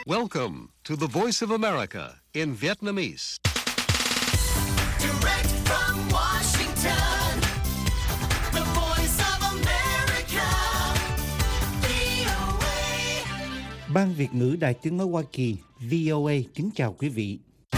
Welcome to the Voice of America in Vietnamese. Direct from Washington, the Voice of America, VOA. Ban Việt ngữ Đài Tiếng nói Hoa Kỳ VOA kính chào quý vị.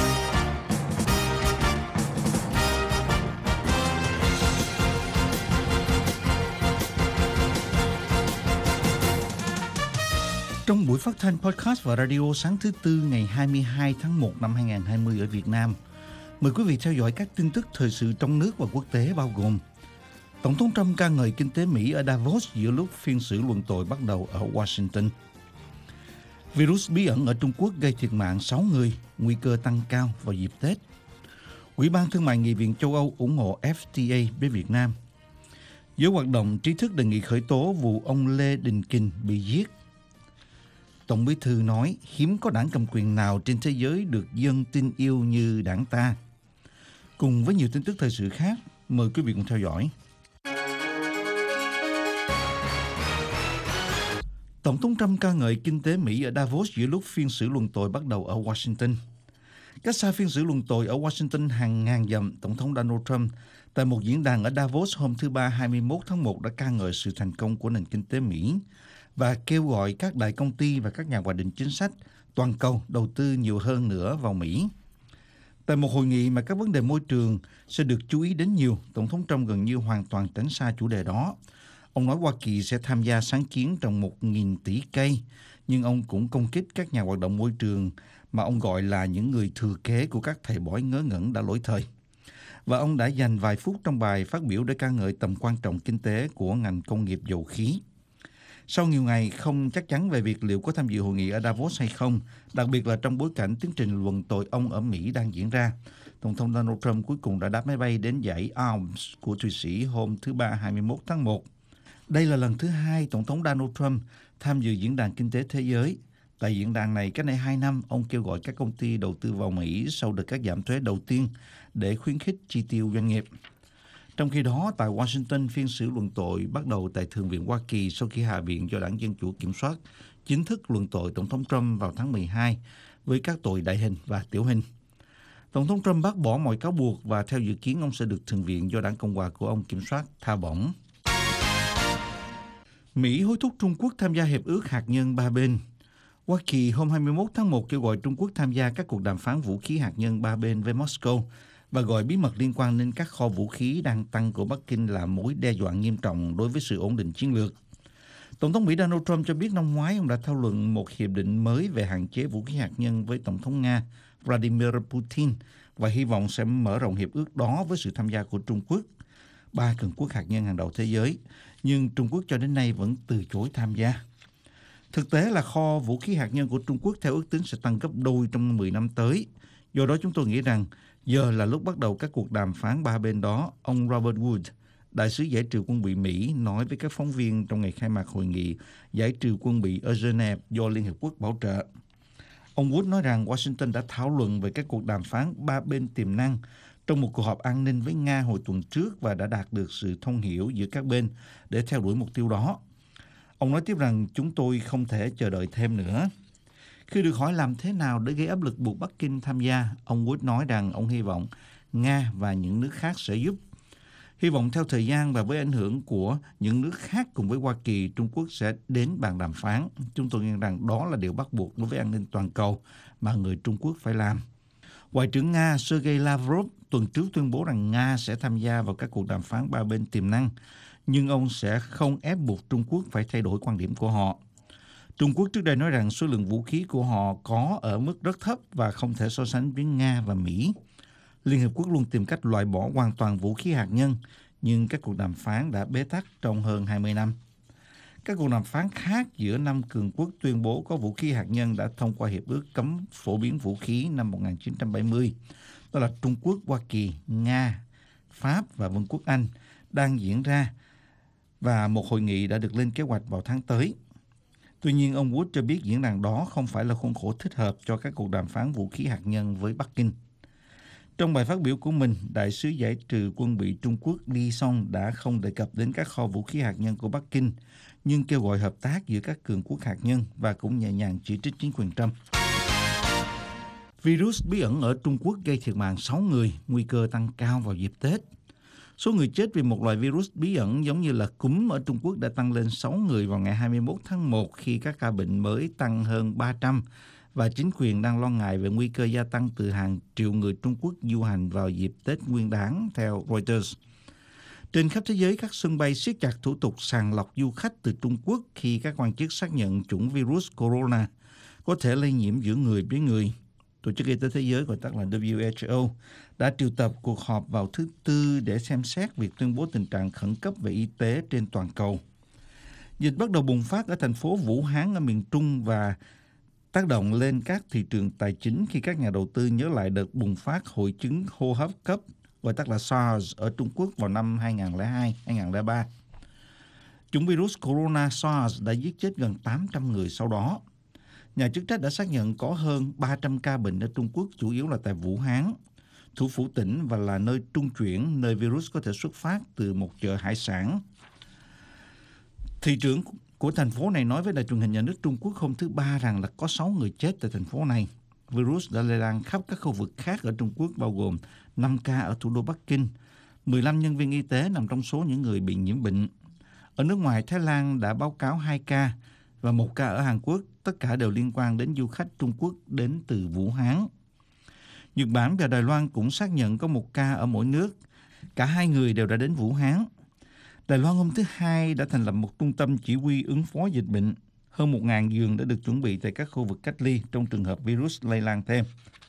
Trong buổi phát thanh podcast và radio sáng thứ Tư ngày 22 tháng 1 năm 2020 ở Việt Nam, mời quý vị theo dõi các tin tức thời sự trong nước và quốc tế bao gồm: Tổng thống Trump ca ngợi kinh tế Mỹ ở Davos giữa lúc phiên xử luận tội bắt đầu ở Washington. Virus bí ẩn ở Trung Quốc gây thiệt mạng 6 người, nguy cơ tăng cao vào dịp Tết. Ủy ban Thương mại Nghị viện châu Âu ủng hộ FTA với Việt Nam. Giới hoạt động trí thức đề nghị khởi tố vụ ông Lê Đình Kình bị giết. Tổng Bí thư nói hiếm có đảng cầm quyền nào trên thế giới được dân tin yêu như đảng ta. Cùng với nhiều tin tức thời sự khác, mời quý vị cùng theo dõi. Tổng thống Trump ca ngợi kinh tế Mỹ ở Davos giữa lúc phiên xử luận tội bắt đầu ở Washington. Cách xa phiên xử luận tội ở Washington hàng ngàn dặm, Tổng thống Donald Trump tại một diễn đàn ở Davos hôm thứ Ba 21 tháng 1 đã ca ngợi sự thành công của nền kinh tế Mỹ và kêu gọi các đại công ty và các nhà hoạch định chính sách toàn cầu đầu tư nhiều hơn nữa vào Mỹ. Tại một hội nghị mà các vấn đề môi trường sẽ được chú ý đến nhiều, Tổng thống Trump gần như hoàn toàn tránh xa chủ đề đó. Ông nói Hoa Kỳ sẽ tham gia sáng kiến trồng 1.000 tỷ cây, nhưng ông cũng công kích các nhà hoạt động môi trường mà ông gọi là những người thừa kế của các thầy bói ngớ ngẩn đã lỗi thời. Và ông đã dành vài phút trong bài phát biểu để ca ngợi tầm quan trọng kinh tế của ngành công nghiệp dầu khí. Sau nhiều ngày không chắc chắn về việc liệu có tham dự hội nghị ở Davos hay không, đặc biệt là trong bối cảnh tiến trình luận tội ông ở Mỹ đang diễn ra, Tổng thống Donald Trump cuối cùng đã đáp máy bay đến dãy Alps của Thụy Sĩ hôm thứ Ba 21 tháng 1. Đây là lần thứ hai Tổng thống Donald Trump tham dự diễn đàn kinh tế thế giới. Tại diễn đàn này, cách đây 2 năm, ông kêu gọi các công ty đầu tư vào Mỹ sau đợt cắt giảm thuế đầu tiên để khuyến khích chi tiêu doanh nghiệp. Trong khi đó, tại Washington, phiên xử luận tội bắt đầu tại Thượng viện Hoa Kỳ sau khi Hạ viện do Đảng Dân Chủ kiểm soát chính thức luận tội Tổng thống Trump vào tháng 12 với các tội đại hình và tiểu hình. Tổng thống Trump bác bỏ mọi cáo buộc và theo dự kiến ông sẽ được Thượng viện do Đảng Cộng hòa của ông kiểm soát tha bổng. Mỹ hối thúc Trung Quốc tham gia hiệp ước hạt nhân ba bên. Hoa Kỳ hôm 21 tháng 1 kêu gọi Trung Quốc tham gia các cuộc đàm phán vũ khí hạt nhân ba bên với Moscow và gọi bí mật liên quan đến các kho vũ khí đang tăng của Bắc Kinh là mối đe dọa nghiêm trọng đối với sự ổn định chiến lược. Tổng thống Mỹ Donald Trump cho biết năm ngoái ông đã thảo luận một hiệp định mới về hạn chế vũ khí hạt nhân với Tổng thống Nga Vladimir Putin và hy vọng sẽ mở rộng hiệp ước đó với sự tham gia của Trung Quốc, ba cường quốc hạt nhân hàng đầu thế giới, nhưng Trung Quốc cho đến nay vẫn từ chối tham gia. Thực tế là kho vũ khí hạt nhân của Trung Quốc theo ước tính sẽ tăng gấp đôi trong 10 năm tới. Do đó chúng tôi nghĩ rằng giờ là lúc bắt đầu các cuộc đàm phán ba bên đó, ông Robert Wood, đại sứ giải trừ quân bị Mỹ, nói với các phóng viên trong ngày khai mạc hội nghị giải trừ quân bị ở Geneva do Liên Hợp Quốc bảo trợ. Ông Wood nói rằng Washington đã thảo luận về các cuộc đàm phán ba bên tiềm năng trong một cuộc họp an ninh với Nga hồi tuần trước và đã đạt được sự thông hiểu giữa các bên để theo đuổi mục tiêu đó. Ông nói tiếp rằng chúng tôi không thể chờ đợi thêm nữa. Khi được hỏi làm thế nào để gây áp lực buộc Bắc Kinh tham gia, ông Wood nói rằng ông hy vọng Nga và những nước khác sẽ giúp. Hy vọng theo thời gian và với ảnh hưởng của những nước khác cùng với Hoa Kỳ, Trung Quốc sẽ đến bàn đàm phán. Chúng tôi nghĩ rằng đó là điều bắt buộc đối với an ninh toàn cầu mà người Trung Quốc phải làm. Ngoại trưởng Nga Sergei Lavrov tuần trước tuyên bố rằng Nga sẽ tham gia vào các cuộc đàm phán ba bên tiềm năng, nhưng ông sẽ không ép buộc Trung Quốc phải thay đổi quan điểm của họ. Trung Quốc trước đây nói rằng số lượng vũ khí của họ có ở mức rất thấp và không thể so sánh với Nga và Mỹ. Liên Hợp Quốc luôn tìm cách loại bỏ hoàn toàn vũ khí hạt nhân, nhưng các cuộc đàm phán đã bế tắc trong hơn 20 năm. Các cuộc đàm phán khác giữa 5 cường quốc tuyên bố có vũ khí hạt nhân đã thông qua hiệp ước cấm phổ biến vũ khí năm 1970. Đó là Trung Quốc, Hoa Kỳ, Nga, Pháp và Vương quốc Anh đang diễn ra và một hội nghị đã được lên kế hoạch vào tháng tới. Tuy nhiên, ông Wood cho biết diễn đàn đó không phải là khuôn khổ thích hợp cho các cuộc đàm phán vũ khí hạt nhân với Bắc Kinh. Trong bài phát biểu của mình, Đại sứ giải trừ quân bị Trung Quốc Li Song đã không đề cập đến các kho vũ khí hạt nhân của Bắc Kinh, nhưng kêu gọi hợp tác giữa các cường quốc hạt nhân và cũng nhẹ nhàng chỉ trích chính quyền Trump. Virus bí ẩn ở Trung Quốc gây thiệt mạng 6 người, nguy cơ tăng cao vào dịp Tết. Số người chết vì một loại virus bí ẩn giống như là cúm ở Trung Quốc đã tăng lên 6 người vào ngày 21 tháng 1 khi các ca bệnh mới tăng hơn 300 và chính quyền đang lo ngại về nguy cơ gia tăng từ hàng triệu người Trung Quốc du hành vào dịp Tết Nguyên đán, theo Reuters. Trên khắp thế giới, các sân bay siết chặt thủ tục sàng lọc du khách từ Trung Quốc khi các quan chức xác nhận chủng virus corona có thể lây nhiễm giữa người với người. Tổ chức Y tế Thế giới, gọi tắt là WHO, đã triệu tập cuộc họp vào thứ Tư để xem xét việc tuyên bố tình trạng khẩn cấp về y tế trên toàn cầu. Dịch bắt đầu bùng phát ở thành phố Vũ Hán ở miền Trung và tác động lên các thị trường tài chính khi các nhà đầu tư nhớ lại đợt bùng phát hội chứng hô hấp cấp, gọi tắt là SARS, ở Trung Quốc vào năm 2002-2003. Chủng virus corona SARS đã giết chết gần 800 người sau đó. Nhà chức trách đã xác nhận có hơn 300 ca bệnh ở Trung Quốc, chủ yếu là tại Vũ Hán, thủ phủ tỉnh và là nơi trung chuyển, nơi virus có thể xuất phát từ một chợ hải sản. Thị trưởng của thành phố này nói với đài truyền hình nhà nước Trung Quốc hôm thứ Ba rằng là có 6 người chết tại thành phố này. Virus đã lây lan khắp các khu vực khác ở Trung Quốc, bao gồm 5 ca ở thủ đô Bắc Kinh. 15 nhân viên y tế nằm trong số những người bị nhiễm bệnh. Ở nước ngoài, Thái Lan đã báo cáo 2 ca và 1 ca ở Hàn Quốc. Tất cả đều liên quan đến du khách Trung Quốc đến từ Vũ Hán. Nhật Bản và Đài Loan cũng xác nhận có 1 ca ở mỗi nước. Cả 2 người đều đã đến Vũ Hán. Đài Loan hôm thứ Hai đã thành lập một trung tâm chỉ huy ứng phó dịch bệnh. Hơn 1.000 giường đã được chuẩn bị tại các khu vực cách ly trong trường hợp virus lây lan thêm.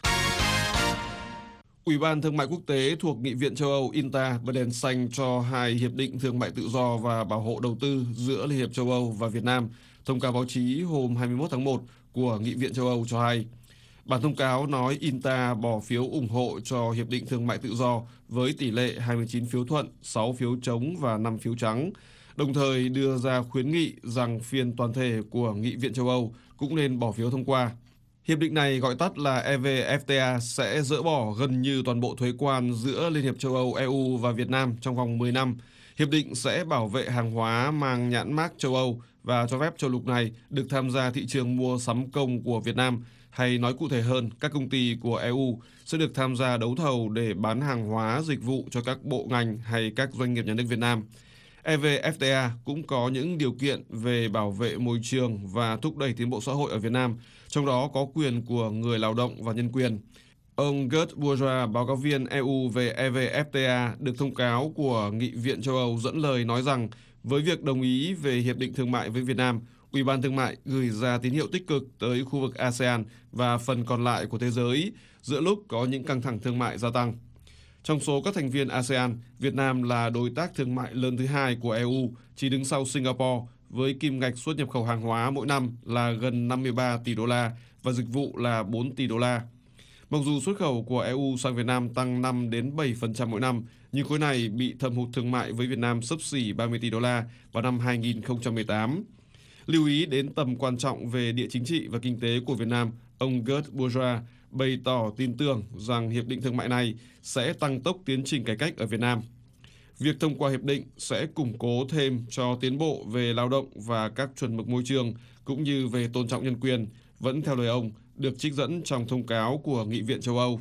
Ủy ban Thương mại Quốc tế thuộc Nghị viện châu Âu INTA bật đèn xanh cho 2 hiệp định thương mại tự do và bảo hộ đầu tư giữa Liên hiệp châu Âu và Việt Nam. Thông cáo báo chí hôm 21 tháng 1 của Nghị viện châu Âu cho hay. Bản thông cáo nói INTA bỏ phiếu ủng hộ cho Hiệp định Thương mại Tự do với tỷ lệ 29 phiếu thuận, 6 phiếu chống và 5 phiếu trắng, đồng thời đưa ra khuyến nghị rằng phiên toàn thể của Nghị viện châu Âu cũng nên bỏ phiếu thông qua. Hiệp định này, gọi tắt là EVFTA, sẽ dỡ bỏ gần như toàn bộ thuế quan giữa Liên hiệp châu Âu, EU và Việt Nam trong vòng 10 năm. Hiệp định sẽ bảo vệ hàng hóa mang nhãn mác châu Âu và cho phép châu lục này được tham gia thị trường mua sắm công của Việt Nam, hay nói cụ thể hơn, các công ty của EU sẽ được tham gia đấu thầu để bán hàng hóa, dịch vụ cho các bộ ngành hay các doanh nghiệp nhà nước Việt Nam. EVFTA cũng có những điều kiện về bảo vệ môi trường và thúc đẩy tiến bộ xã hội ở Việt Nam, trong đó có quyền của người lao động và nhân quyền. Ông Gert Bourgeois, báo cáo viên EU về EVFTA, được thông cáo của Nghị viện châu Âu dẫn lời nói rằng với việc đồng ý về Hiệp định Thương mại với Việt Nam, Ủy ban Thương mại gửi ra tín hiệu tích cực tới khu vực ASEAN và phần còn lại của thế giới giữa lúc có những căng thẳng thương mại gia tăng. Trong số các thành viên ASEAN, Việt Nam là đối tác thương mại lớn thứ 2 của EU, chỉ đứng sau Singapore, với kim ngạch xuất nhập khẩu hàng hóa mỗi năm là gần 53 tỷ đô la và dịch vụ là 4 tỷ đô la. Mặc dù xuất khẩu của EU sang Việt Nam tăng 5 đến 7% mỗi năm, nhưng khối này bị thâm hụt thương mại với Việt Nam xấp xỉ 30 tỷ đô la vào năm 2018. Lưu ý đến tầm quan trọng về địa chính trị và kinh tế của Việt Nam, ông Gert Bourgeois bày tỏ tin tưởng rằng hiệp định thương mại này sẽ tăng tốc tiến trình cải cách ở Việt Nam. Việc thông qua hiệp định sẽ củng cố thêm cho tiến bộ về lao động và các chuẩn mực môi trường, cũng như về tôn trọng nhân quyền, vẫn theo lời ông, được trích dẫn trong thông cáo của Nghị viện châu Âu.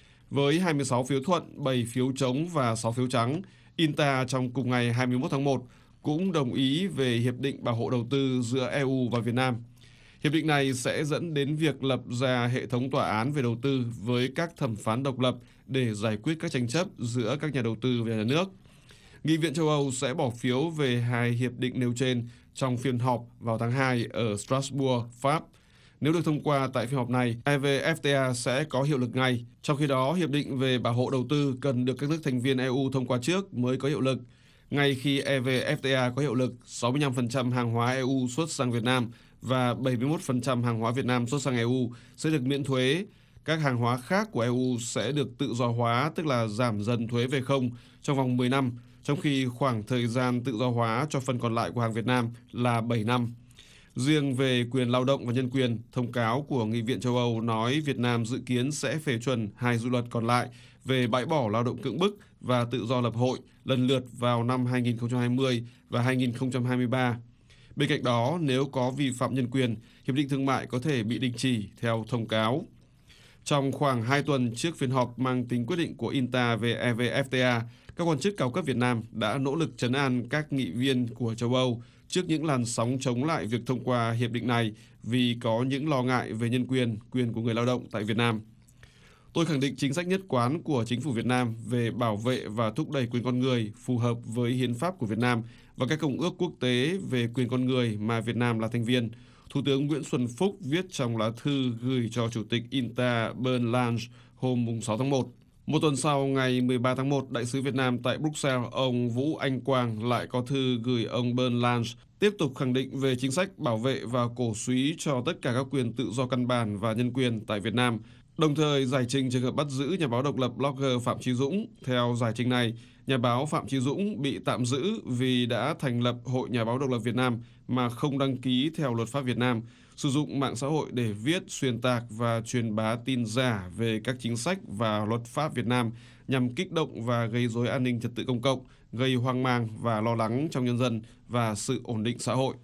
Với 26 phiếu thuận, 7 phiếu chống và 6 phiếu trắng, INTA trong cùng ngày 21 tháng 1 cũng đồng ý về Hiệp định Bảo hộ Đầu tư giữa EU và Việt Nam. Hiệp định này sẽ dẫn đến việc lập ra hệ thống tòa án về đầu tư với các thẩm phán độc lập để giải quyết các tranh chấp giữa các nhà đầu tư và nhà nước. Nghị viện châu Âu sẽ bỏ phiếu về 2 hiệp định nêu trên trong phiên họp vào tháng 2 ở Strasbourg, Pháp. Nếu được thông qua tại phiên họp này, EVFTA sẽ có hiệu lực ngay. Trong khi đó, hiệp định về bảo hộ đầu tư cần được các nước thành viên EU thông qua trước mới có hiệu lực. Ngay khi EVFTA có hiệu lực, 65% hàng hóa EU xuất sang Việt Nam và 71% hàng hóa Việt Nam xuất sang EU sẽ được miễn thuế. Các hàng hóa khác của EU sẽ được tự do hóa, tức là giảm dần thuế về không trong vòng 10 năm, trong khi khoảng thời gian tự do hóa cho phần còn lại của hàng Việt Nam là 7 năm. Riêng về quyền lao động và nhân quyền, thông cáo của Nghị viện châu Âu nói Việt Nam dự kiến sẽ phê chuẩn 2 dự luật còn lại về bãi bỏ lao động cưỡng bức và tự do lập hội lần lượt vào năm 2020 và 2023. Bên cạnh đó, nếu có vi phạm nhân quyền, Hiệp định Thương mại có thể bị đình chỉ theo thông cáo. Trong khoảng 2 tuần trước phiên họp mang tính quyết định của INTA về EVFTA, các quan chức cao cấp Việt Nam đã nỗ lực trấn an các nghị viên của châu Âu trước những làn sóng chống lại việc thông qua hiệp định này vì có những lo ngại về nhân quyền của người lao động tại Việt Nam. Tôi khẳng định chính sách nhất quán của chính phủ Việt Nam về bảo vệ và thúc đẩy quyền con người phù hợp với hiến pháp của Việt Nam và các công ước quốc tế về quyền con người mà Việt Nam là thành viên, Thủ tướng Nguyễn Xuân Phúc viết trong lá thư gửi cho Chủ tịch INTA Bernd Lange hôm 6 tháng 1. Một tuần sau, ngày 13 tháng 1, Đại sứ Việt Nam tại Bruxelles, ông Vũ Anh Quang lại có thư gửi ông Bernd Lange tiếp tục khẳng định về chính sách bảo vệ và cổ súy cho tất cả các quyền tự do căn bản và nhân quyền tại Việt Nam, đồng thời giải trình trường hợp bắt giữ nhà báo độc lập blogger Phạm Chí Dũng. Theo giải trình này, nhà báo Phạm Chí Dũng bị tạm giữ vì đã thành lập Hội Nhà báo độc lập Việt Nam mà không đăng ký theo luật pháp Việt Nam, sử dụng mạng xã hội để viết, xuyên tạc và truyền bá tin giả về các chính sách và luật pháp Việt Nam nhằm kích động và gây rối an ninh trật tự công cộng, gây hoang mang và lo lắng trong nhân dân và sự ổn định xã hội.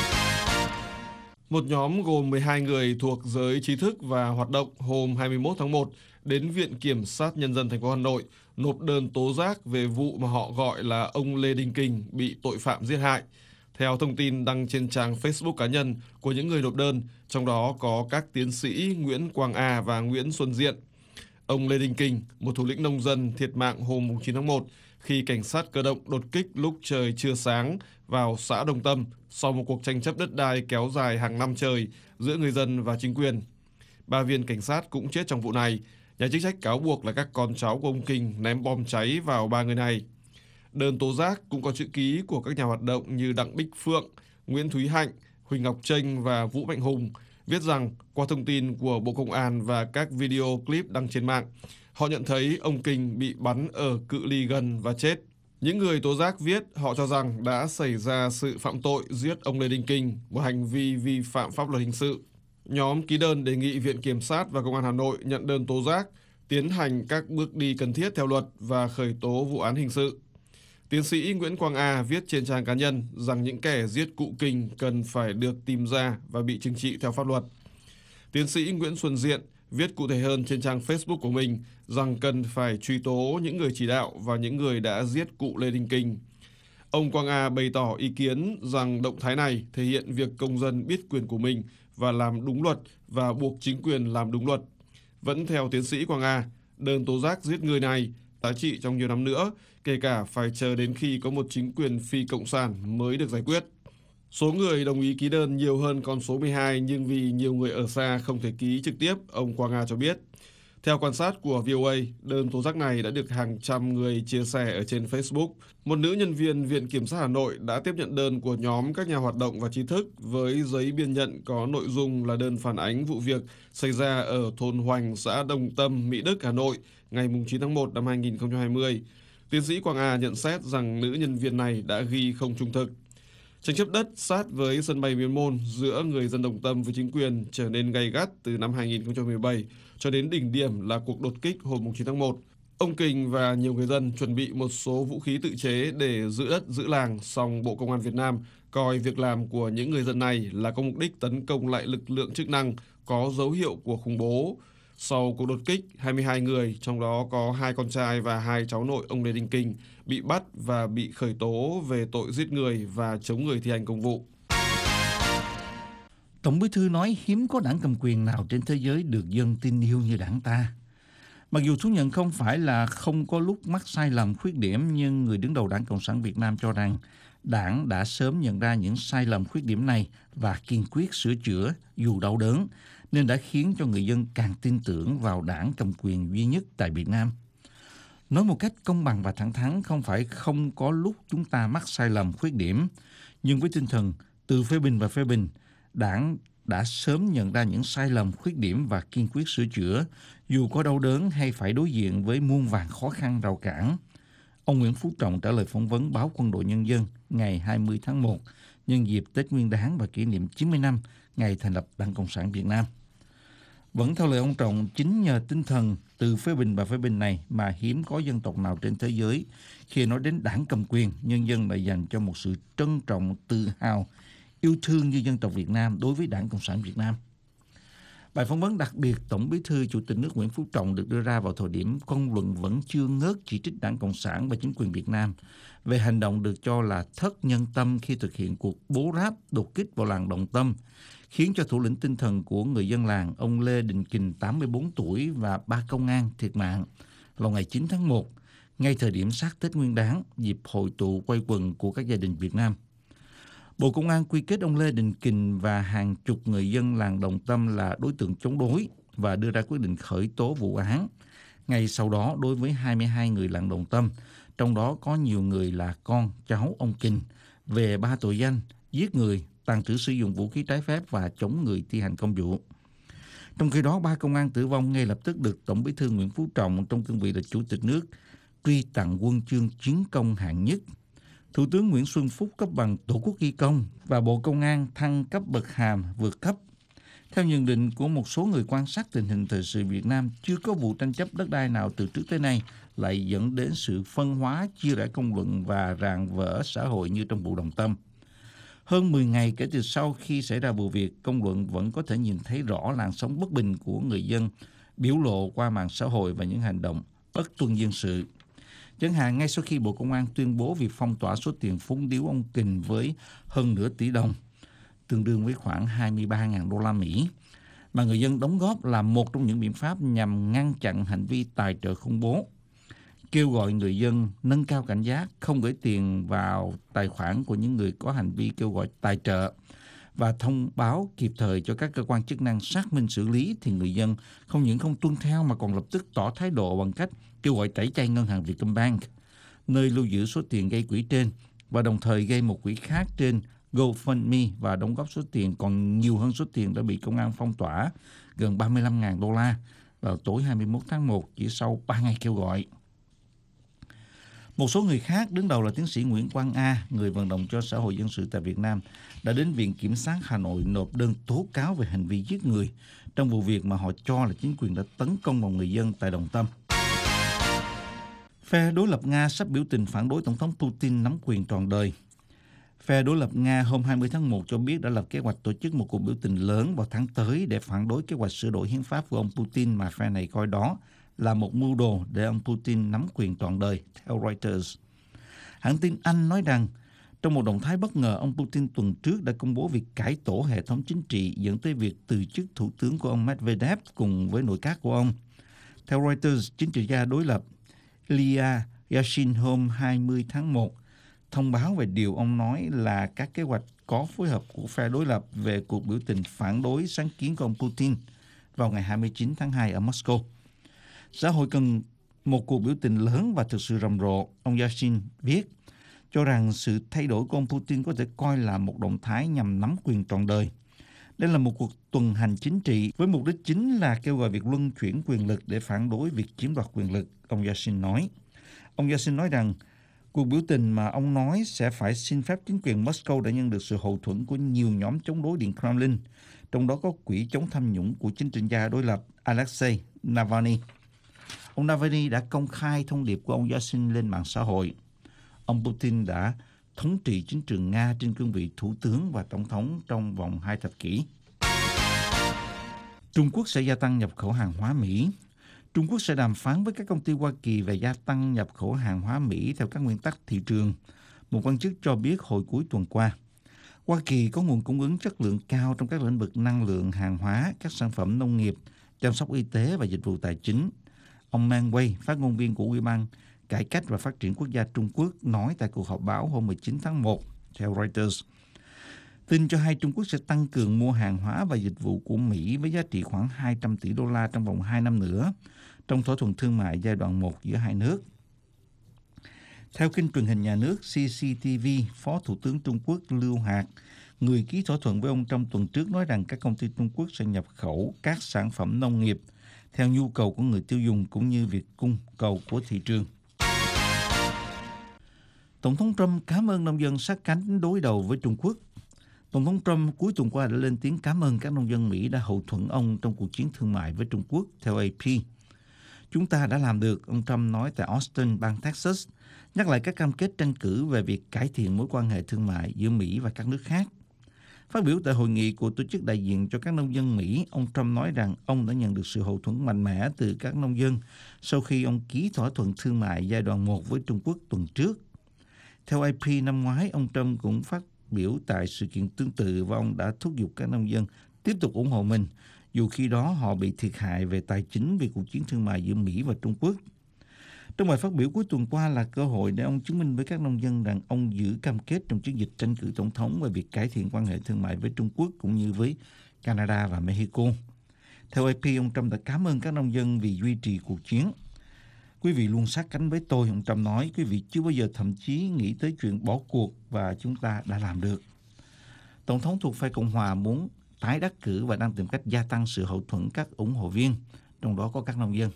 Một nhóm gồm 12 người thuộc giới trí thức và hoạt động hôm 21 tháng 1 đến Viện Kiểm sát Nhân dân thành phố Hà Nội nộp đơn tố giác về vụ mà họ gọi là ông Lê Đình Kình bị tội phạm giết hại. Theo thông tin đăng trên trang Facebook cá nhân của những người nộp đơn, trong đó có các tiến sĩ Nguyễn Quang A và Nguyễn Xuân Diện. Ông Lê Đình Kình, một thủ lĩnh nông dân thiệt mạng hôm 9 tháng 1 khi cảnh sát cơ động đột kích lúc trời chưa sáng vào xã Đồng Tâm sau một cuộc tranh chấp đất đai kéo dài hàng năm trời giữa người dân và chính quyền. 3 viên cảnh sát cũng chết trong vụ này. Nhà chức trách cáo buộc là các con cháu của ông Kình ném bom cháy vào 3 người này. Đơn tố giác cũng có chữ ký của các nhà hoạt động như Đặng Bích Phượng, Nguyễn Thúy Hạnh, Huỳnh Ngọc Chênh và Vũ Mạnh Hùng, viết rằng qua thông tin của Bộ Công an và các video clip đăng trên mạng, họ nhận thấy ông Kình bị bắn ở cự ly gần và chết. Những người tố giác viết họ cho rằng đã xảy ra sự phạm tội giết ông Lê Đình Kình, một hành vi vi phạm pháp luật hình sự. Nhóm ký đơn đề nghị Viện Kiểm sát và Công an Hà Nội nhận đơn tố giác, tiến hành các bước đi cần thiết theo luật và khởi tố vụ án hình sự. Tiến sĩ Nguyễn Quang A viết trên trang cá nhân rằng những kẻ giết cụ Kình cần phải được tìm ra và bị trừng trị theo pháp luật. Tiến sĩ Nguyễn Xuân Diện viết cụ thể hơn trên trang Facebook của mình rằng cần phải truy tố những người chỉ đạo và những người đã giết cụ Lê Đình Kình. Ông Quang A bày tỏ ý kiến rằng động thái này thể hiện việc công dân biết quyền của mình và làm đúng luật và buộc chính quyền làm đúng luật. Vẫn theo tiến sĩ Quang A, đơn tố giác giết người này giá trị trong nhiều năm nữa, kể cả phải chờ đến khi có một chính quyền phi cộng sản mới được giải quyết. Số người đồng ý ký đơn nhiều hơn con số 12 nhưng vì nhiều người ở xa không thể ký trực tiếp, ông Quang A cho biết. Theo quan sát của VOA, đơn tố giác này đã được hàng trăm người chia sẻ ở trên Facebook. Một nữ nhân viên Viện Kiểm sát Hà Nội đã tiếp nhận đơn của nhóm các nhà hoạt động và trí thức với giấy biên nhận có nội dung là đơn phản ánh vụ việc xảy ra ở thôn Hoành, xã Đồng Tâm, Mỹ Đức, Hà Nội ngày 9 tháng 1 năm 2020. Tiến sĩ Quang A nhận xét rằng nữ nhân viên này đã ghi không trung thực. Tranh chấp đất sát với sân bay Miếu Môn giữa người dân Đồng Tâm với chính quyền trở nên gay gắt từ năm 2017 cho đến đỉnh điểm là cuộc đột kích hôm 9 tháng 1. Ông Kình và nhiều người dân chuẩn bị một số vũ khí tự chế để giữ đất giữ làng, song Bộ Công an Việt Nam coi việc làm của những người dân này là có mục đích tấn công lại lực lượng chức năng có dấu hiệu của khủng bố. Sau cuộc đột kích, 22 người, trong đó có 2 con trai và 2 cháu nội ông Lê Đình Kình, bị bắt và bị khởi tố về tội giết người và chống người thi hành công vụ. Tổng Bí thư nói hiếm có đảng cầm quyền nào trên thế giới được dân tin yêu như đảng ta. Mặc dù thú nhận không phải là không có lúc mắc sai lầm khuyết điểm, nhưng người đứng đầu Đảng Cộng sản Việt Nam cho rằng đảng đã sớm nhận ra những sai lầm khuyết điểm này và kiên quyết sửa chữa dù đau đớn, nên đã khiến cho người dân càng tin tưởng vào đảng cầm quyền duy nhất tại Việt Nam. Nói một cách công bằng và thẳng thắn, không phải không có lúc chúng ta mắc sai lầm khuyết điểm, nhưng với tinh thần từ phê bình và phê bình, đảng đã sớm nhận ra những sai lầm khuyết điểm và kiên quyết sửa chữa, dù có đau đớn hay phải đối diện với muôn vàn khó khăn rào cản. Ông Nguyễn Phú Trọng trả lời phỏng vấn báo Quân đội Nhân dân ngày 20 tháng 1 nhân dịp Tết Nguyên đán và kỷ niệm 90 năm ngày thành lập Đảng Cộng sản Việt Nam. Vẫn theo lời ông Trọng, chính nhờ tinh thần từ phê bình và phê bình này mà hiếm có dân tộc nào trên thế giới khi nói đến đảng cầm quyền, nhân dân lại dành cho một sự trân trọng, tự hào, yêu thương như dân tộc Việt Nam đối với Đảng Cộng sản Việt Nam. Bài phỏng vấn đặc biệt Tổng Bí thư Chủ tịch nước Nguyễn Phú Trọng được đưa ra vào thời điểm công luận vẫn chưa ngớt chỉ trích Đảng Cộng sản và chính quyền Việt Nam về hành động được cho là thất nhân tâm khi thực hiện cuộc bố ráp đột kích vào làng Đồng Tâm, khiến cho thủ lĩnh tinh thần của người dân làng, ông Lê Đình Kình, 84 tuổi và 3 công an thiệt mạng vào ngày 9 tháng 1, ngay thời điểm sát Tết Nguyên đán, dịp hội tụ quây quần của các gia đình Việt Nam. Bộ Công an quy kết ông Lê Đình Kình và hàng chục người dân làng Đồng Tâm là đối tượng chống đối và đưa ra quyết định khởi tố vụ án. Ngay sau đó, đối với 22 người làng Đồng Tâm, trong đó có nhiều người là con, cháu ông Kình, về 3 tội danh: giết người, tàng trữ sử dụng vũ khí trái phép và chống người thi hành công vụ. Trong khi đó, 3 công an tử vong ngay lập tức được Tổng Bí thư Nguyễn Phú Trọng trong cương vị là Chủ tịch nước truy tặng huân chương chiến công hạng nhất. Thủ tướng Nguyễn Xuân Phúc cấp bằng Tổ quốc ghi công và Bộ Công an thăng cấp bậc hàm vượt cấp. Theo nhận định của một số người quan sát tình hình thời sự Việt Nam, chưa có vụ tranh chấp đất đai nào từ trước tới nay lại dẫn đến sự phân hóa, chia rẽ công luận và rạn vỡ xã hội như trong vụ Đồng Tâm. Hơn 10 ngày kể từ sau khi xảy ra vụ việc, công luận vẫn có thể nhìn thấy rõ làn sóng bất bình của người dân biểu lộ qua mạng xã hội và những hành động bất tuân dân sự. Chẳng hạn, ngay sau khi Bộ Công an tuyên bố việc phong tỏa số tiền phúng điếu ông Kình với hơn nửa tỷ đồng, tương đương với khoảng 23.000 đô la Mỹ, mà người dân đóng góp là một trong những biện pháp nhằm ngăn chặn hành vi tài trợ khủng bố, kêu gọi người dân nâng cao cảnh giác, không gửi tiền vào tài khoản của những người có hành vi kêu gọi tài trợ và thông báo kịp thời cho các cơ quan chức năng xác minh xử lý, thì người dân không những không tuân theo mà còn lập tức tỏ thái độ bằng cách kêu gọi tẩy chay ngân hàng Vietcombank, nơi lưu giữ số tiền gây quỹ trên, và đồng thời gây một quỹ khác trên GoFundMe và đóng góp số tiền còn nhiều hơn số tiền đã bị công an phong tỏa, gần 35.000 đô la vào tối 21 tháng 1, chỉ sau 3 ngày kêu gọi. Một số người khác, đứng đầu là tiến sĩ Nguyễn Quang A, người vận động cho xã hội dân sự tại Việt Nam, đã đến Viện Kiểm sát Hà Nội nộp đơn tố cáo về hành vi giết người trong vụ việc mà họ cho là chính quyền đã tấn công vào người dân tại Đồng Tâm. Phe đối lập Nga sắp biểu tình phản đối Tổng thống Putin nắm quyền trọn đời. Phe đối lập Nga hôm 20 tháng 1 cho biết đã lập kế hoạch tổ chức một cuộc biểu tình lớn vào tháng tới để phản đối kế hoạch sửa đổi hiến pháp của ông Putin, mà phe này coi đó là một mưu đồ để ông Putin nắm quyền trọn đời, theo Reuters. Hãng tin Anh nói rằng, trong một động thái bất ngờ, ông Putin tuần trước đã công bố việc cải tổ hệ thống chính trị dẫn tới việc từ chức thủ tướng của ông Medvedev cùng với nội các của ông. Theo Reuters, chính trị gia đối lập Ilya Yashin hôm 20 tháng 1 thông báo về điều ông nói là các kế hoạch có phối hợp của phe đối lập về cuộc biểu tình phản đối sáng kiến của ông Putin vào ngày 29 tháng 2 ở Moscow. Xã hội cần một cuộc biểu tình lớn và thực sự rầm rộ, ông Yashin viết, cho rằng sự thay đổi của ông Putin có thể coi là một động thái nhằm nắm quyền trọn đời. Đây là một cuộc tuần hành chính trị với mục đích chính là kêu gọi việc luân chuyển quyền lực để phản đối việc chiếm đoạt quyền lực, ông Yashin nói. Ông Yashin nói rằng cuộc biểu tình mà ông nói sẽ phải xin phép chính quyền Moscow đã nhận được sự hậu thuẫn của nhiều nhóm chống đối Điện Kremlin, trong đó có quỹ chống tham nhũng của chính trị gia đối lập Alexei Navalny. Ông Navalny đã công khai thông điệp của ông Yashin lên mạng xã hội. Ông Putin đã thống trị chính trường Nga trên cương vị thủ tướng và tổng thống trong vòng 2 thập kỷ. Trung Quốc sẽ gia tăng nhập khẩu hàng hóa Mỹ. Trung Quốc sẽ đàm phán với các công ty Hoa Kỳ về gia tăng nhập khẩu hàng hóa Mỹ theo các nguyên tắc thị trường, một quan chức cho biết hồi cuối tuần qua. Hoa Kỳ có nguồn cung ứng chất lượng cao trong các lĩnh vực năng lượng, hàng hóa, các sản phẩm nông nghiệp, chăm sóc y tế và dịch vụ tài chính. Ông Meng Wei, phát ngôn viên của Ủy ban Cải cách và Phát triển Quốc gia Trung Quốc, nói tại cuộc họp báo hôm 19 tháng 1, theo Reuters. Tin cho hay Trung Quốc sẽ tăng cường mua hàng hóa và dịch vụ của Mỹ với giá trị khoảng 200 tỷ đô la trong vòng 2 năm nữa, trong thỏa thuận thương mại giai đoạn 1 giữa hai nước. Theo kênh truyền hình nhà nước CCTV, Phó Thủ tướng Trung Quốc Lưu Hạc, người ký thỏa thuận với ông trong tuần trước, nói rằng các công ty Trung Quốc sẽ nhập khẩu các sản phẩm nông nghiệp theo nhu cầu của người tiêu dùng cũng như việc cung cầu của thị trường. Tổng thống Trump cảm ơn nông dân sát cánh đối đầu với Trung Quốc. Tổng thống Trump cuối tuần qua đã lên tiếng cảm ơn các nông dân Mỹ đã hậu thuẫn ông trong cuộc chiến thương mại với Trung Quốc, theo AP. Chúng ta đã làm được, ông Trump nói tại Austin, bang Texas, nhắc lại các cam kết tranh cử về việc cải thiện mối quan hệ thương mại giữa Mỹ và các nước khác. Phát biểu tại hội nghị của tổ chức đại diện cho các nông dân Mỹ, ông Trump nói rằng ông đã nhận được sự hậu thuẫn mạnh mẽ từ các nông dân sau khi ông ký thỏa thuận thương mại giai đoạn 1 với Trung Quốc tuần trước. Theo AP, năm ngoái, ông Trump cũng phát biểu tại sự kiện tương tự và ông đã thúc giục các nông dân tiếp tục ủng hộ mình, dù khi đó họ bị thiệt hại về tài chính vì cuộc chiến thương mại giữa Mỹ và Trung Quốc. Trong bài phát biểu cuối tuần qua là cơ hội để ông chứng minh với các nông dân rằng ông giữ cam kết trong chiến dịch tranh cử tổng thống về việc cải thiện quan hệ thương mại với Trung Quốc cũng như với Canada và Mexico. Theo AP, ông Trump đã cảm ơn các nông dân vì duy trì cuộc chiến. Quý vị luôn sát cánh với tôi, ông Trump nói. Quý vị chưa bao giờ thậm chí nghĩ tới chuyện bỏ cuộc và chúng ta đã làm được. Tổng thống thuộc phe Cộng hòa muốn tái đắc cử và đang tìm cách gia tăng sự hậu thuẫn các ủng hộ viên, trong đó có các nông dân.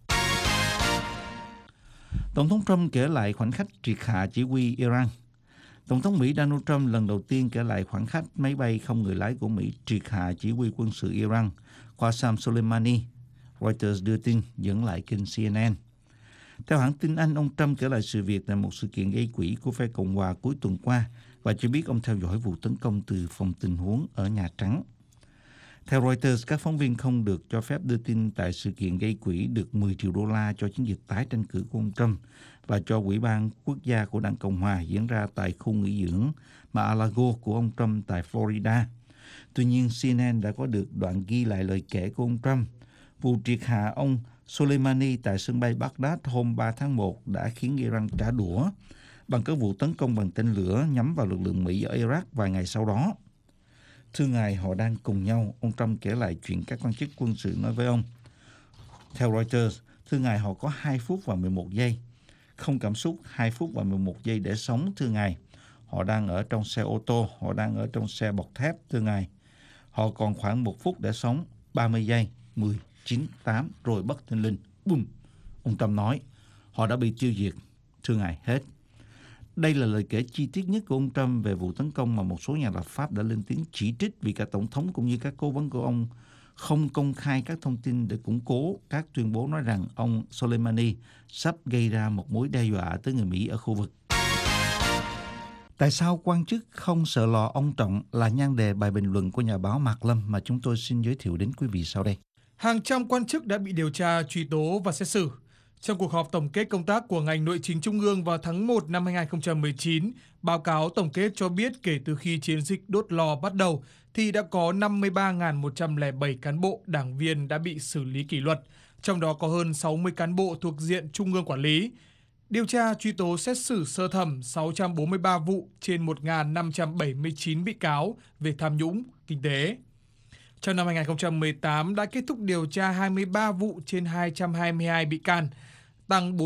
Tổng thống Trump kể lại khoảnh khắc triệt hạ chỉ huy Iran. Tổng thống Mỹ Donald Trump lần đầu tiên kể lại khoảnh khắc máy bay không người lái của Mỹ triệt hạ chỉ huy quân sự Iran, Qasem Soleimani, Reuters đưa tin dẫn lại kênh CNN. Theo hãng tin Anh, ông Trump kể lại sự việc tại một sự kiện gây quỹ của phe Cộng hòa cuối tuần qua và cho biết ông theo dõi vụ tấn công từ phòng tình huống ở Nhà Trắng. Theo Reuters, các phóng viên không được cho phép đưa tin tại sự kiện gây quỹ được 10 triệu đô la cho chiến dịch tái tranh cử của ông Trump và cho Ủy ban Quốc gia của Đảng Cộng hòa diễn ra tại khu nghỉ dưỡng Mar-a-Lago của ông Trump tại Florida. Tuy nhiên, CNN đã có được đoạn ghi lại lời kể của ông Trump. Vụ triệt hạ ông Soleimani tại sân bay Baghdad hôm 3 tháng 1 đã khiến Iran trả đũa bằng các vụ tấn công bằng tên lửa nhắm vào lực lượng Mỹ ở Iraq vài ngày sau đó. Thưa ngài, họ đang cùng nhau, ông Trump kể lại chuyện các quan chức quân sự nói với ông. Theo Reuters, thưa ngài, họ có 2 phút và 11 giây. Không cảm xúc, 2 phút và 11 giây để sống, thưa ngài. Họ đang ở trong xe ô tô, họ đang ở trong xe bọc thép, thưa ngài. Họ còn khoảng 1 phút để sống, 30 giây, 10, 9, 8, rồi bất thình lình, bùm. Ông Trump nói, họ đã bị tiêu diệt, thưa ngài, hết. Đây là lời kể chi tiết nhất của ông Trump về vụ tấn công mà một số nhà lập pháp đã lên tiếng chỉ trích vì cả Tổng thống cũng như các cố vấn của ông không công khai các thông tin để củng cố các tuyên bố nói rằng ông Soleimani sắp gây ra một mối đe dọa tới người Mỹ ở khu vực. Tại sao quan chức không sợ lò ông Trọng là nhan đề bài bình luận của nhà báo Mạc Lâm mà chúng tôi xin giới thiệu đến quý vị sau đây. Hàng trăm quan chức đã bị điều tra, truy tố và xét xử. Trong cuộc họp tổng kết công tác của ngành nội chính trung ương vào tháng 1 năm 2019, báo cáo tổng kết cho biết kể từ khi chiến dịch đốt lò bắt đầu thì đã có 53.107 cán bộ, đảng viên đã bị xử lý kỷ luật, trong đó có hơn 60 cán bộ thuộc diện trung ương quản lý. Điều tra, truy tố, xét xử sơ thẩm 643 vụ trên 1.579 bị cáo về tham nhũng, kinh tế. Trong năm 2018 đã kết thúc điều tra 23 vụ trên 222 bị can, tăng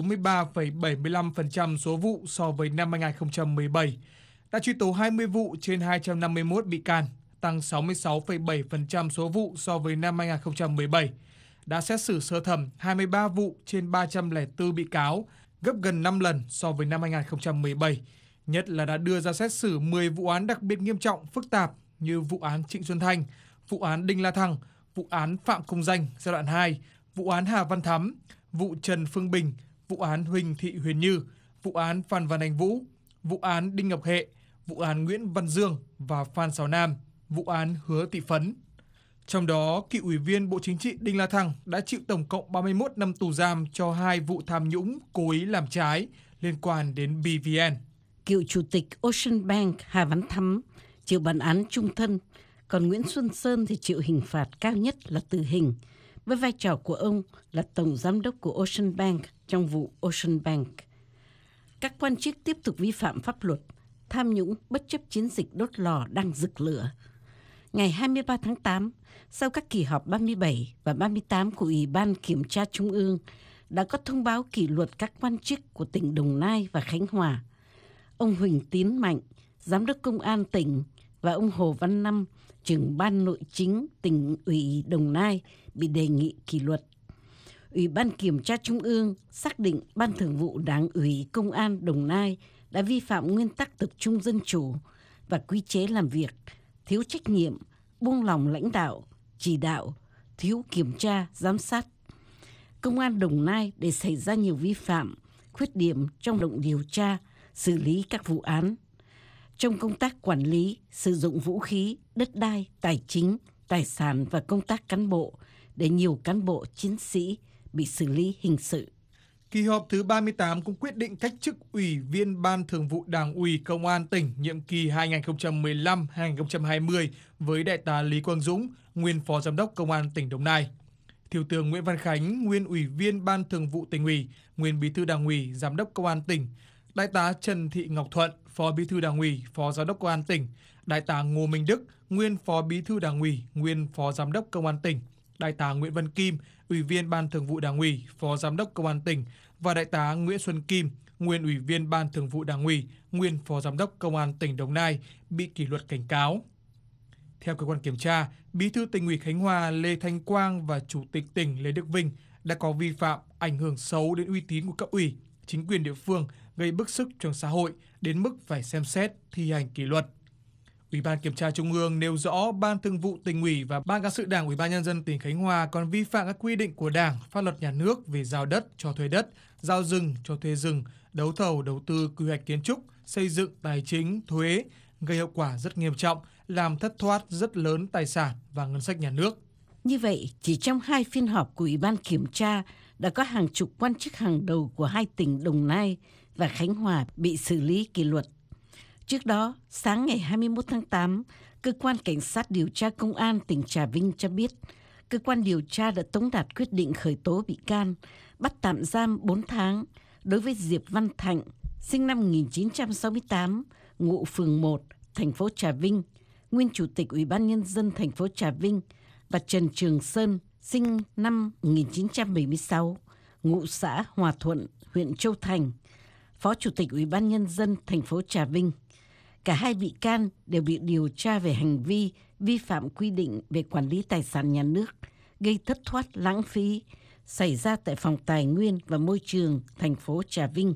43,75% số vụ so với năm 2017. Đã truy tố 20 vụ trên 251 bị can, tăng 66,7% số vụ so với năm 2017. Đã xét xử sơ thẩm 23 vụ trên 304 bị cáo, gấp gần 5 lần so với năm 2017. Nhất là đã đưa ra xét xử 10 vụ án đặc biệt nghiêm trọng, phức tạp như vụ án Trịnh Xuân Thanh, vụ án Đinh La Thăng, vụ án Phạm Công Danh giai đoạn 2, vụ án Hà Văn Thắm, vụ Trần Phương Bình, vụ án Huỳnh Thị Huyền Như, vụ án Phan Văn Anh Vũ, vụ án Đinh Ngọc Hệ, vụ án Nguyễn Văn Dương và Phan Sào Nam, vụ án Hứa Thị Phấn. Trong đó, cựu ủy viên Bộ Chính trị Đinh La Thăng đã chịu tổng cộng 31 năm tù giam cho 2 vụ tham nhũng cố ý làm trái liên quan đến BVN. Cựu chủ tịch Ocean Bank Hà Văn Thắm chịu bản án chung thân, còn Nguyễn Xuân Sơn thì chịu hình phạt cao nhất là tử hình, với vai trò của ông là tổng giám đốc của Ocean Bank trong vụ Ocean Bank. Các quan chức tiếp tục vi phạm pháp luật, tham nhũng bất chấp chiến dịch đốt lò đang rực lửa. Ngày 23 tháng 8, sau các kỳ họp 37 và 38 của Ủy ban Kiểm tra Trung ương, đã có thông báo kỷ luật các quan chức của tỉnh Đồng Nai và Khánh Hòa. Ông Huỳnh Tiến Mạnh, Giám đốc Công an tỉnh, và ông Hồ Văn Năm, trưởng ban nội chính tỉnh ủy Đồng Nai bị đề nghị kỷ luật. Ủy ban Kiểm tra Trung ương xác định Ban Thường vụ Đảng ủy Công an Đồng Nai đã vi phạm nguyên tắc tập trung dân chủ và quy chế làm việc thiếu trách nhiệm, buông lỏng lãnh đạo, chỉ đạo, thiếu kiểm tra, giám sát. Công an Đồng Nai để xảy ra nhiều vi phạm, khuyết điểm trong động điều tra, xử lý các vụ án. Trong công tác quản lý, sử dụng vũ khí, đất đai, tài chính, tài sản và công tác cán bộ, để nhiều cán bộ chiến sĩ bị xử lý hình sự. Kỳ họp thứ 38 cũng quyết định cách chức Ủy viên Ban Thường vụ Đảng ủy Công an tỉnh nhiệm kỳ 2015-2020 với Đại tá Lý Quang Dũng, nguyên Phó Giám đốc Công an tỉnh Đồng Nai. Thiếu tướng Nguyễn Văn Khánh, nguyên Ủy viên Ban Thường vụ Tỉnh ủy, nguyên Bí thư Đảng ủy, Giám đốc Công an tỉnh. Đại tá Trần Thị Ngọc Thuận, Phó Bí thư Đảng ủy, Phó Giám đốc Công an tỉnh. Đại tá Ngô Minh Đức, nguyên Phó Bí thư Đảng ủy, nguyên Phó Giám đốc Công an tỉnh. Đại tá Nguyễn Văn Kim, Ủy viên Ban Thường vụ Đảng ủy, Phó Giám đốc Công an tỉnh và Đại tá Nguyễn Xuân Kim, nguyên Ủy viên Ban Thường vụ Đảng ủy, nguyên Phó Giám đốc Công an tỉnh Đồng Nai bị kỷ luật cảnh cáo. Theo cơ quan kiểm tra, Bí thư Tỉnh ủy Khánh Hòa Lê Thanh Quang và Chủ tịch tỉnh Lê Đức Vinh đã có vi phạm ảnh hưởng xấu đến uy tín của cấp ủy, chính quyền địa phương, gây bức xúc trong xã hội đến mức phải xem xét thi hành kỷ luật. Ủy ban Kiểm tra Trung ương nêu rõ Ban Thường vụ Tỉnh ủy và Ban Cán sự Đảng Ủy ban Nhân dân tỉnh Khánh Hòa còn vi phạm các quy định của Đảng, pháp luật nhà nước về giao đất, cho thuê đất, giao rừng, cho thuê rừng, đấu thầu, đầu tư, quy hoạch kiến trúc, xây dựng, tài chính, thuế, gây hậu quả rất nghiêm trọng, làm thất thoát rất lớn tài sản và ngân sách nhà nước. Như vậy, chỉ trong 2 phiên họp của Ủy ban Kiểm tra đã có hàng chục quan chức hàng đầu của 2 tỉnh Đồng Nai và Khánh Hòa bị xử lý kỷ luật. Trước đó, sáng ngày 21 tháng 8, Cơ quan Cảnh sát điều tra Công an tỉnh Trà Vinh cho biết, cơ quan điều tra đã tống đạt quyết định khởi tố bị can, bắt tạm giam 4 tháng đối với Diệp Văn Thạnh, sinh năm 1968, ngụ phường 1, thành phố Trà Vinh, nguyên Chủ tịch Ủy ban Nhân dân thành phố Trà Vinh, và Trần Trường Sơn, sinh năm 1976, ngụ xã Hòa Thuận, huyện Châu Thành, Phó Chủ tịch Ủy ban Nhân dân thành phố Trà Vinh. Cả 2 bị can đều bị điều tra về hành vi vi phạm quy định về quản lý tài sản nhà nước, gây thất thoát lãng phí, xảy ra tại Phòng Tài nguyên và Môi trường thành phố Trà Vinh.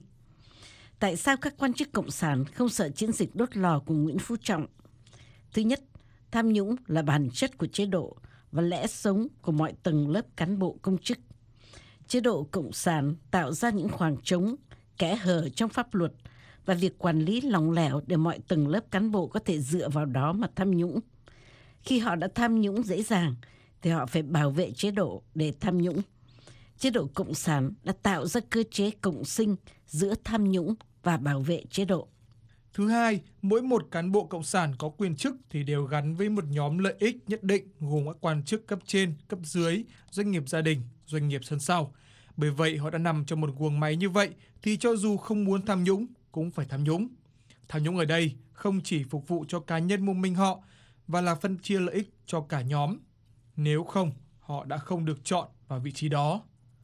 Tại sao các quan chức Cộng sản không sợ chiến dịch đốt lò của Nguyễn Phú Trọng? Thứ nhất, tham nhũng là bản chất của chế độ và lẽ sống của mọi tầng lớp cán bộ công chức. Chế độ Cộng sản tạo ra những khoảng trống, kẽ hở trong pháp luật và việc quản lý lỏng lẻo để mọi tầng lớp cán bộ có thể dựa vào đó mà tham nhũng. Khi họ đã tham nhũng dễ dàng, thì họ phải bảo vệ chế độ để tham nhũng. Chế độ Cộng sản đã tạo ra cơ chế cộng sinh giữa tham nhũng và bảo vệ chế độ. Thứ hai, mỗi một cán bộ Cộng sản có quyền chức thì đều gắn với một nhóm lợi ích nhất định gồm các quan chức cấp trên, cấp dưới, doanh nghiệp gia đình, doanh nghiệp sân sau. Bởi vậy họ đã nằm trong một guồng máy như vậy thì cho dù không muốn tham nhũng cũng phải tham nhũng. Tham nhũng ở đây không chỉ phục vụ cho cá nhân một mình họ và là phân chia lợi ích cho cả nhóm. Nếu không, họ đã không được chọn vào vị trí đó.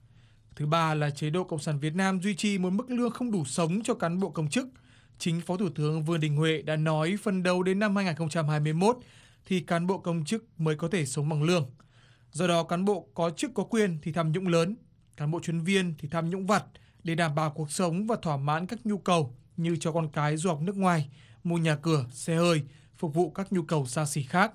Thứ ba là chế độ Cộng sản Việt Nam duy trì một mức lương không đủ sống cho cán bộ công chức. Chính Phó Thủ tướng Vương Đình Huệ đã nói phần đầu đến năm 2021 thì cán bộ công chức mới có thể sống bằng lương. Do đó cán bộ có chức có quyền thì tham nhũng lớn, cán bộ chuyên viên thì tham nhũng vặt để đảm bảo cuộc sống và thỏa mãn các nhu cầu như cho con cái du học nước ngoài, mua nhà cửa, xe hơi, phục vụ các nhu cầu xa xỉ khác.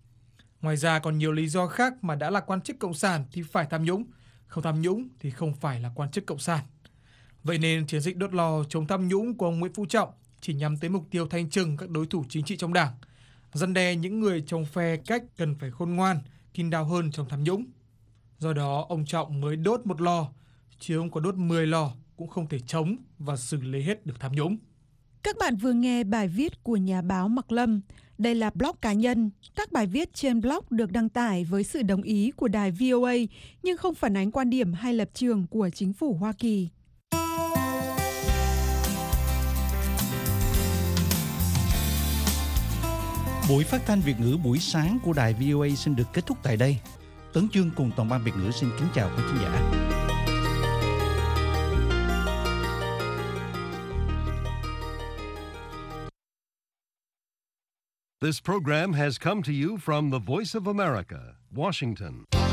Ngoài ra còn nhiều lý do khác mà đã là quan chức Cộng sản thì phải tham nhũng, không tham nhũng thì không phải là quan chức Cộng sản. Vậy nên chiến dịch đốt lò chống tham nhũng của ông Nguyễn Phú Trọng chỉ nhắm tới mục tiêu thanh trừng các đối thủ chính trị trong Đảng, răn đe những người trong phe cách cần phải khôn ngoan, kín đáo hơn trong tham nhũng. Do đó ông Trọng mới đốt một lò, chứ ông có đốt 10 lò cũng không thể chống và xử lý hết được tham nhũng. Các bạn vừa nghe bài viết của nhà báo Mạc Lâm. Đây là blog cá nhân. Các bài viết trên blog được đăng tải với sự đồng ý của đài VOA nhưng không phản ánh quan điểm hay lập trường của chính phủ Hoa Kỳ. Buổi phát thanh Việt ngữ buổi sáng của đài VOA xin được kết thúc tại đây. Tấn Chương cùng toàn ban Việt ngữ xin kính chào quý khán giả. This program has come to you from the Voice of America, Washington.